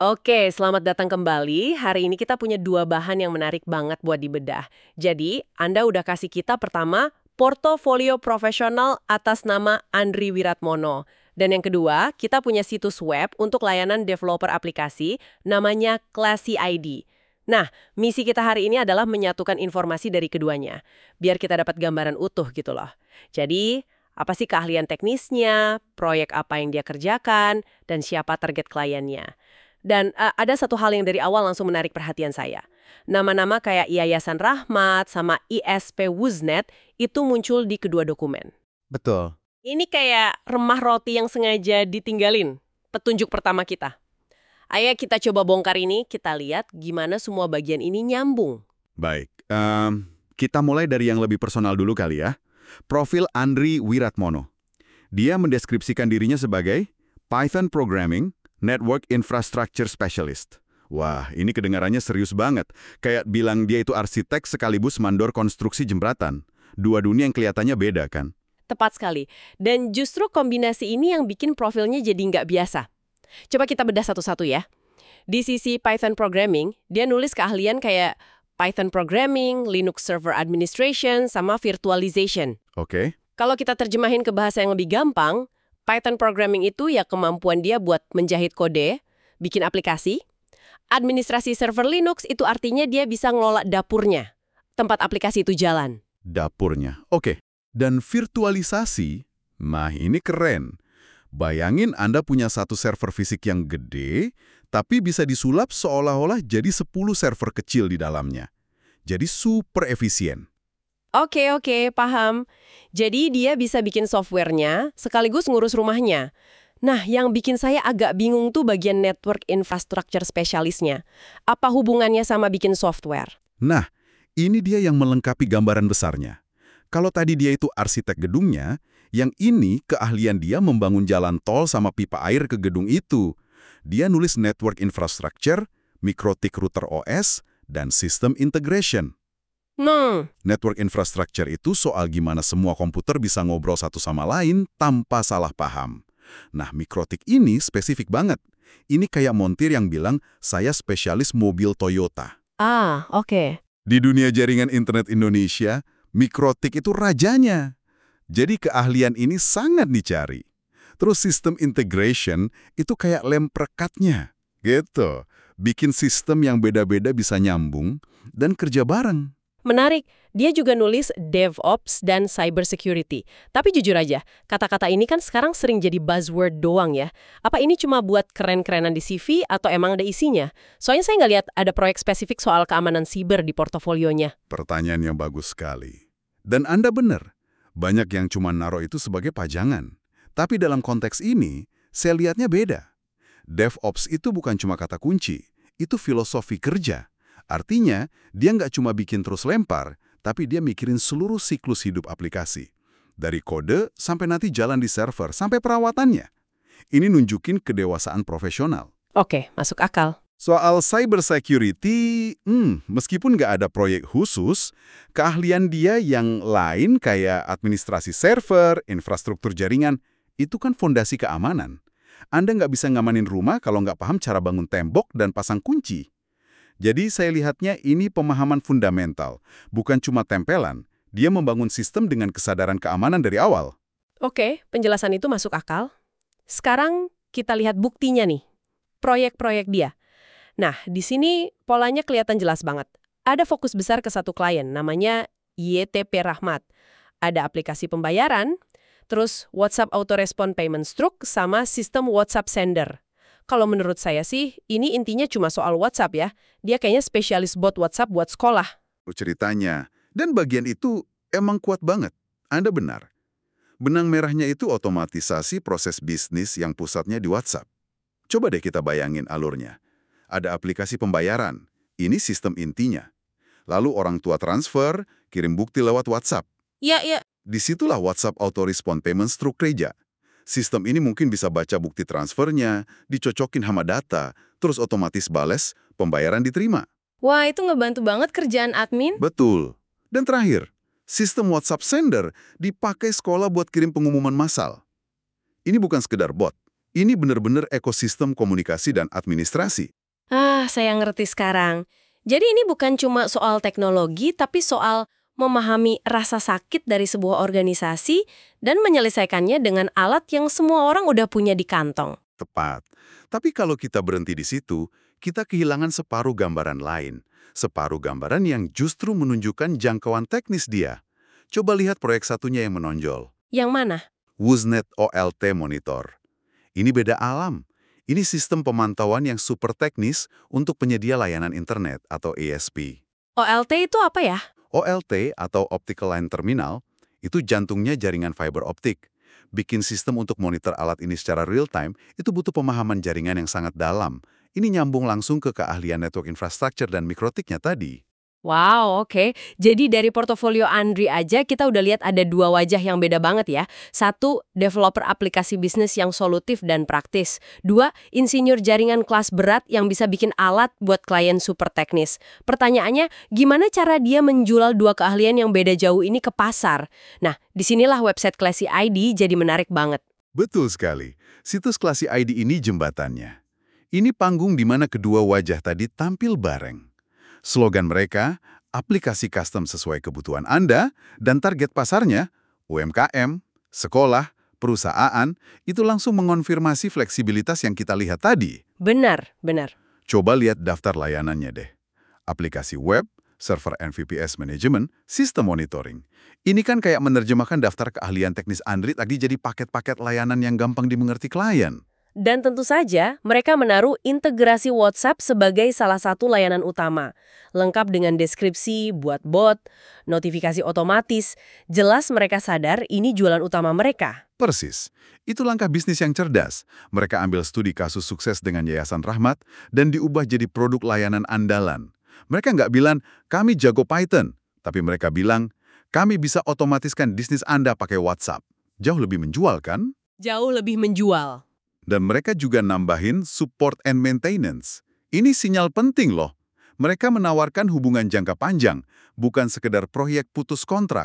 Oke, selamat datang kembali. Hari ini kita punya dua bahan yang menarik banget buat dibedah. Jadi, Anda udah kasih kita pertama, portofolio profesional atas nama Andri Wiratmono. Dan yang kedua, kita punya situs web untuk layanan developer aplikasi, namanya Classy ID. Nah, misi kita hari ini adalah menyatukan informasi dari keduanya, biar kita dapat gambaran utuh gitu loh. Jadi, apa sih keahlian teknisnya, proyek apa yang dia kerjakan, dan siapa target kliennya. Dan ada satu hal yang dari awal langsung menarik perhatian saya. Nama-nama kayak Yayasan Rahmat sama ISP Wuznet itu muncul di kedua dokumen. Betul. Ini kayak remah roti yang sengaja ditinggalin. Petunjuk pertama kita. Ayo kita coba bongkar ini, kita lihat gimana semua bagian ini nyambung. Baik, kita mulai dari yang lebih personal dulu kali ya. Profil Andri Wiratmono. Dia mendeskripsikan dirinya sebagai Python Programming Network Infrastructure Specialist. Wah, ini kedengarannya serius banget. Kayak bilang dia itu arsitek sekaligus mandor konstruksi jembatan. Dua dunia yang kelihatannya beda kan? Tepat sekali. Dan justru kombinasi ini yang bikin profilnya jadi nggak biasa. Coba kita bedah satu-satu ya. Di sisi Python Programming, dia nulis keahlian kayak Python Programming, Linux Server Administration, sama Virtualization. Oke. Kalau kita terjemahin ke bahasa yang lebih gampang, Python Programming itu ya kemampuan dia buat menjahit kode, bikin aplikasi. Administrasi server Linux itu artinya dia bisa ngelola dapurnya, tempat aplikasi itu jalan. Dapurnya. Oke. Dan virtualisasi, nah ini keren. Bayangin Anda punya satu server fisik yang gede, tapi bisa disulap seolah-olah jadi 10 server kecil di dalamnya. Jadi super efisien. Oke, paham. Jadi dia bisa bikin softwarenya sekaligus ngurus rumahnya. Nah, yang bikin saya agak bingung tuh bagian network infrastructure spesialisnya. Apa hubungannya sama bikin software? Nah, ini dia yang melengkapi gambaran besarnya. Kalau tadi dia itu arsitek gedungnya, yang ini keahlian dia membangun jalan tol sama pipa air ke gedung itu. Dia nulis network infrastructure, mikrotik router OS, dan sistem integration. Network infrastructure itu soal gimana semua komputer bisa ngobrol satu sama lain tanpa salah paham. Nah, mikrotik ini spesifik banget. Ini kayak montir yang bilang, saya spesialis mobil Toyota. Oke. Di dunia jaringan internet Indonesia, mikrotik itu rajanya. Jadi keahlian ini sangat dicari. Terus sistem integration itu kayak lem perekatnya. Gitu. Bikin sistem yang beda-beda bisa nyambung dan kerja bareng. Menarik, dia juga nulis DevOps dan Cybersecurity. Tapi jujur aja, kata-kata ini kan sekarang sering jadi buzzword doang ya. Apa ini cuma buat keren-kerenan di CV atau emang ada isinya? Soalnya saya nggak lihat ada proyek spesifik soal keamanan siber di portofolionya. Pertanyaan yang bagus sekali. Dan Anda benar, banyak yang cuma naruh itu sebagai pajangan. Tapi dalam konteks ini, saya lihatnya beda. DevOps itu bukan cuma kata kunci, itu filosofi kerja. Artinya, dia nggak cuma bikin terus lempar, tapi dia mikirin seluruh siklus hidup aplikasi. Dari kode sampai nanti jalan di server, sampai perawatannya. Ini nunjukin kedewasaan profesional. Oke, masuk akal. Soal cybersecurity, meskipun nggak ada proyek khusus, keahlian dia yang lain kayak administrasi server, infrastruktur jaringan, itu kan fondasi keamanan. Anda nggak bisa ngamanin rumah kalau nggak paham cara bangun tembok dan pasang kunci. Jadi saya lihatnya ini pemahaman fundamental, bukan cuma tempelan. Dia membangun sistem dengan kesadaran keamanan dari awal. Oke, penjelasan itu masuk akal. Sekarang kita lihat buktinya nih, proyek-proyek dia. Nah, di sini polanya kelihatan jelas banget. Ada fokus besar ke satu klien, namanya YTP Rahmat. Ada aplikasi pembayaran, terus WhatsApp Autorespond Payment Stroke, sama sistem WhatsApp Sender. Kalau menurut saya sih, ini intinya cuma soal WhatsApp ya. Dia kayaknya spesialis bot WhatsApp buat sekolah. Ceritanya. Dan bagian itu emang kuat banget. Anda benar. Benang merahnya itu otomatisasi proses bisnis yang pusatnya di WhatsApp. Coba deh kita bayangin alurnya. Ada aplikasi pembayaran. Ini sistem intinya. Lalu orang tua transfer, kirim bukti lewat WhatsApp. Iya. Disitulah WhatsApp Autorespond Payment Stroke kerja. Sistem ini mungkin bisa baca bukti transfernya, dicocokin sama data, terus otomatis bales, pembayaran diterima. Wah, itu ngebantu banget kerjaan admin. Betul. Dan terakhir, sistem WhatsApp Sender dipakai sekolah buat kirim pengumuman massal. Ini bukan sekedar bot. Ini benar-benar ekosistem komunikasi dan administrasi. Ah, saya ngerti sekarang. Jadi ini bukan cuma soal teknologi, tapi soal memahami rasa sakit dari sebuah organisasi dan menyelesaikannya dengan alat yang semua orang udah punya di kantong. Tepat. Tapi kalau kita berhenti di situ, kita kehilangan separuh gambaran lain. Separuh gambaran yang justru menunjukkan jangkauan teknis dia. Coba lihat proyek satunya yang menonjol. Yang mana? Woosnet OLT Monitor. Ini beda alam. Ini sistem pemantauan yang super teknis untuk penyedia layanan internet atau ASP. OLT itu apa ya? OLT atau Optical Line Terminal itu jantungnya jaringan fiber optik. Bikin sistem untuk monitor alat ini secara real-time itu butuh pemahaman jaringan yang sangat dalam. Ini nyambung langsung ke keahlian network infrastructure dan mikrotiknya tadi. Wow, oke. Jadi dari portofolio Andri aja kita udah lihat ada dua wajah yang beda banget ya. Satu, developer aplikasi bisnis yang solutif dan praktis. Dua, insinyur jaringan kelas berat yang bisa bikin alat buat klien super teknis. Pertanyaannya, gimana cara dia menjual dua keahlian yang beda jauh ini ke pasar? Nah, disinilah website Classy ID jadi menarik banget. Betul sekali. Situs Classy ID ini jembatannya. Ini panggung di mana kedua wajah tadi tampil bareng. Slogan mereka, aplikasi custom sesuai kebutuhan Anda, dan target pasarnya, UMKM, sekolah, perusahaan, itu langsung mengonfirmasi fleksibilitas yang kita lihat tadi. Benar, benar. Coba lihat daftar layanannya deh. Aplikasi web, server and VPS management, sistem monitoring. Ini kan kayak menerjemahkan daftar keahlian teknis Android lagi jadi paket-paket layanan yang gampang dimengerti klien. Dan tentu saja, mereka menaruh integrasi WhatsApp sebagai salah satu layanan utama. Lengkap dengan deskripsi, buat bot, notifikasi otomatis. Jelas mereka sadar ini jualan utama mereka. Persis. Itu langkah bisnis yang cerdas. Mereka ambil studi kasus sukses dengan Yayasan Rahmat dan diubah jadi produk layanan andalan. Mereka nggak bilang, kami jago Python. Tapi mereka bilang, kami bisa otomatiskan bisnis Anda pakai WhatsApp. Jauh lebih menjual, kan? Jauh lebih menjual. Dan mereka juga nambahin support and maintenance. Ini sinyal penting loh. Mereka menawarkan hubungan jangka panjang, bukan sekedar proyek putus kontrak.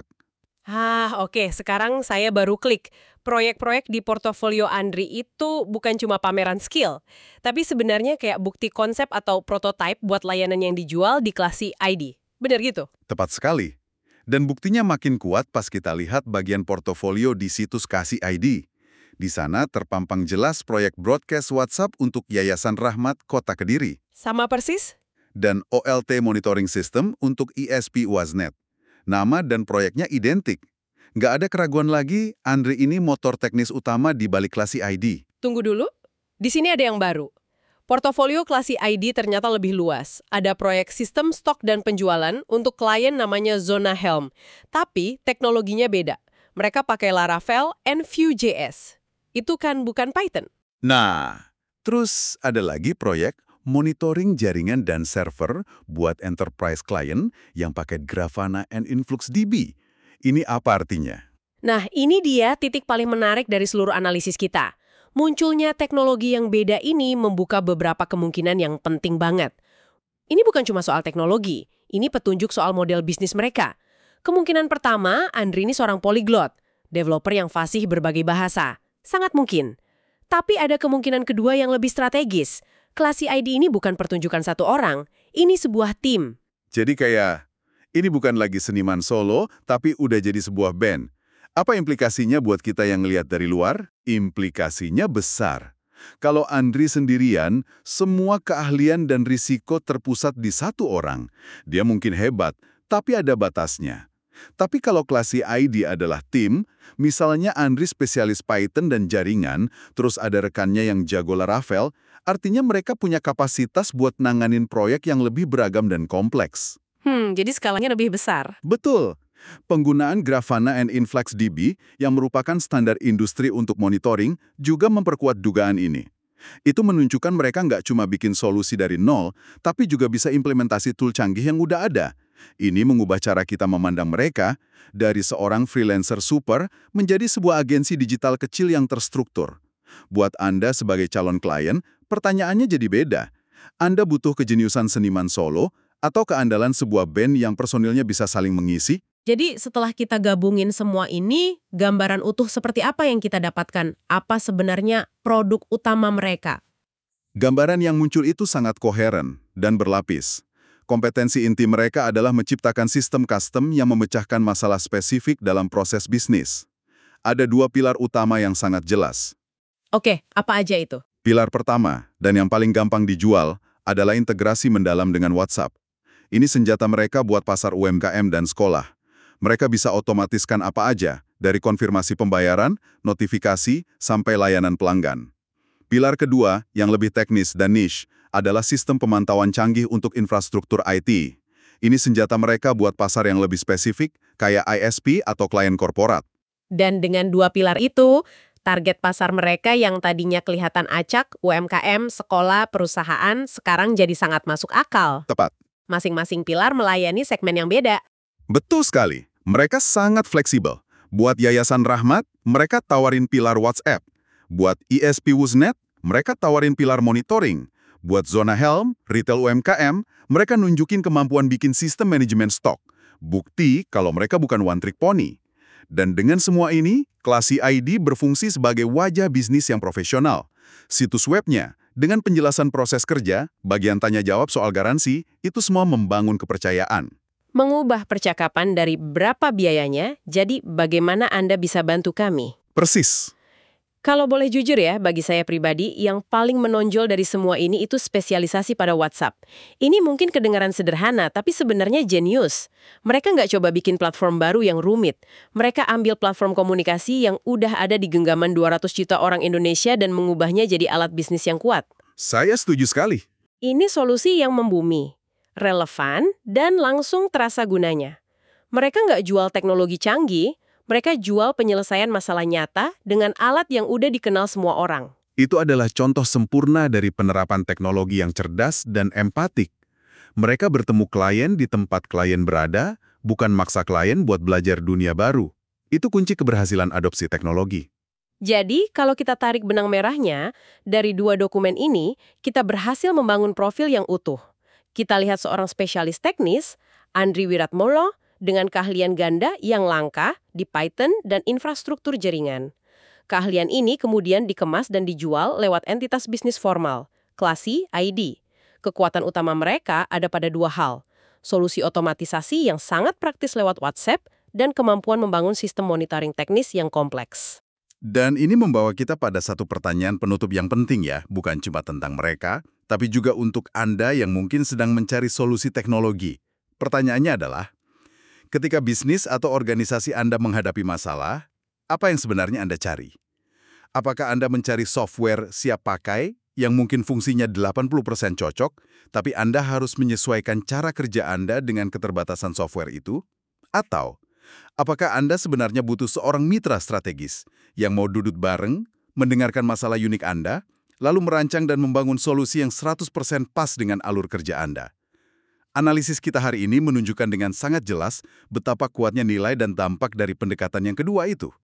Oke. Sekarang saya baru klik. Proyek-proyek di portofolio Andri itu bukan cuma pameran skill, tapi sebenarnya kayak bukti konsep atau prototipe buat layanan yang dijual di Classy ID. Bener gitu? Tepat sekali. Dan buktinya makin kuat pas kita lihat bagian portofolio di situs Classy ID. Di sana terpampang jelas proyek broadcast WhatsApp untuk Yayasan Rahmat Kota Kediri. Sama persis? Dan OLT Monitoring System untuk ISP Woosnet. Nama dan proyeknya identik. Nggak ada keraguan lagi, Andri ini motor teknis utama di balik Classy ID. Tunggu dulu. Di sini ada yang baru. Portofolio Classy ID ternyata lebih luas. Ada proyek sistem stok dan penjualan untuk klien namanya Zona Helm. Tapi teknologinya beda. Mereka pakai Laravel and Vue.js. Itu kan bukan Python. Nah, terus ada lagi proyek monitoring jaringan dan server buat enterprise client yang pakai Grafana and InfluxDB. Ini apa artinya? Nah, ini dia titik paling menarik dari seluruh analisis kita. Munculnya teknologi yang beda ini membuka beberapa kemungkinan yang penting banget. Ini bukan cuma soal teknologi, ini petunjuk soal model bisnis mereka. Kemungkinan pertama, Andri ini seorang polyglot, developer yang fasih berbagai bahasa. Sangat mungkin. Tapi ada kemungkinan kedua yang lebih strategis. Classy ID ini bukan pertunjukan satu orang, ini sebuah tim. Jadi kayak, ini bukan lagi seniman solo, tapi udah jadi sebuah band. Apa implikasinya buat kita yang ngelihat dari luar? Implikasinya besar. Kalau Andri sendirian, semua keahlian dan risiko terpusat di satu orang. Dia mungkin hebat, tapi ada batasnya. Tapi kalau Classy ID adalah tim, misalnya Andri spesialis Python dan jaringan, terus ada rekannya yang jago Laravel, artinya mereka punya kapasitas buat nanganin proyek yang lebih beragam dan kompleks. Jadi skalanya lebih besar. Betul. Penggunaan Grafana and InfluxDB yang merupakan standar industri untuk monitoring juga memperkuat dugaan ini. Itu menunjukkan mereka nggak cuma bikin solusi dari nol, tapi juga bisa implementasi tool canggih yang udah ada. Ini mengubah cara kita memandang mereka dari seorang freelancer super menjadi sebuah agensi digital kecil yang terstruktur. Buat Anda sebagai calon klien, pertanyaannya jadi beda. Anda butuh kejeniusan seniman solo atau keandalan sebuah band yang personilnya bisa saling mengisi? Jadi setelah kita gabungin semua ini, gambaran utuh seperti apa yang kita dapatkan? Apa sebenarnya produk utama mereka? Gambaran yang muncul itu sangat koheren dan berlapis. Kompetensi inti mereka adalah menciptakan sistem custom yang memecahkan masalah spesifik dalam proses bisnis. Ada dua pilar utama yang sangat jelas. Oke, apa aja itu? Pilar pertama, dan yang paling gampang dijual, adalah integrasi mendalam dengan WhatsApp. Ini senjata mereka buat pasar UMKM dan sekolah. Mereka bisa otomatiskan apa aja, dari konfirmasi pembayaran, notifikasi, sampai layanan pelanggan. Pilar kedua, yang lebih teknis dan niche, adalah sistem pemantauan canggih untuk infrastruktur IT. Ini senjata mereka buat pasar yang lebih spesifik, kayak ISP atau klien korporat. Dan dengan dua pilar itu, target pasar mereka yang tadinya kelihatan acak, UMKM, sekolah, perusahaan, sekarang jadi sangat masuk akal. Tepat. Masing-masing pilar melayani segmen yang beda. Betul sekali. Mereka sangat fleksibel. Buat Yayasan Rahmat, mereka tawarin pilar WhatsApp. Buat ISP Wusnet, mereka tawarin pilar monitoring. Buat Zona Helm, retail UMKM, mereka nunjukin kemampuan bikin sistem manajemen stok. Bukti kalau mereka bukan one trick pony. Dan dengan semua ini, Classy ID berfungsi sebagai wajah bisnis yang profesional. Situs webnya, dengan penjelasan proses kerja, bagian tanya jawab soal garansi, itu semua membangun kepercayaan. Mengubah percakapan dari berapa biayanya, jadi bagaimana Anda bisa bantu kami? Persis. Kalau boleh jujur ya, bagi saya pribadi, yang paling menonjol dari semua ini itu spesialisasi pada WhatsApp. Ini mungkin kedengaran sederhana, tapi sebenarnya jenius. Mereka nggak coba bikin platform baru yang rumit. Mereka ambil platform komunikasi yang udah ada di genggaman 200 juta orang Indonesia dan mengubahnya jadi alat bisnis yang kuat. Saya setuju sekali. Ini solusi yang membumi, relevan, dan langsung terasa gunanya. Mereka nggak jual teknologi canggih, mereka jual penyelesaian masalah nyata dengan alat yang udah dikenal semua orang. Itu adalah contoh sempurna dari penerapan teknologi yang cerdas dan empatik. Mereka bertemu klien di tempat klien berada, bukan maksa klien buat belajar dunia baru. Itu kunci keberhasilan adopsi teknologi. Jadi, kalau kita tarik benang merahnya, dari dua dokumen ini, kita berhasil membangun profil yang utuh. Kita lihat seorang spesialis teknis, Andri Wiratmono, dengan keahlian ganda yang langka di Python dan infrastruktur jaringan. Keahlian ini kemudian dikemas dan dijual lewat entitas bisnis formal, Classy ID. Kekuatan utama mereka ada pada dua hal, solusi otomatisasi yang sangat praktis lewat WhatsApp dan kemampuan membangun sistem monitoring teknis yang kompleks. Dan ini membawa kita pada satu pertanyaan penutup yang penting ya, bukan cuma tentang mereka, tapi juga untuk Anda yang mungkin sedang mencari solusi teknologi. Pertanyaannya adalah, ketika bisnis atau organisasi Anda menghadapi masalah, apa yang sebenarnya Anda cari? Apakah Anda mencari software siap pakai yang mungkin fungsinya 80% cocok, tapi Anda harus menyesuaikan cara kerja Anda dengan keterbatasan software itu? Atau, apakah Anda sebenarnya butuh seorang mitra strategis yang mau duduk bareng, mendengarkan masalah unik Anda, lalu merancang dan membangun solusi yang 100% pas dengan alur kerja Anda? Analisis kita hari ini menunjukkan dengan sangat jelas betapa kuatnya nilai dan dampak dari pendekatan yang kedua itu.